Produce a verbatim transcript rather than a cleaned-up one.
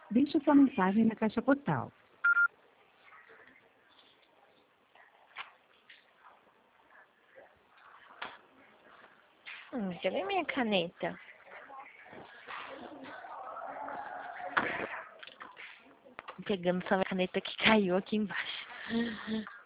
Deixe sua mensagem na caixa postal. Hum, cadê minha caneta? Tô pegando essa caneta que caiu aqui embaixo.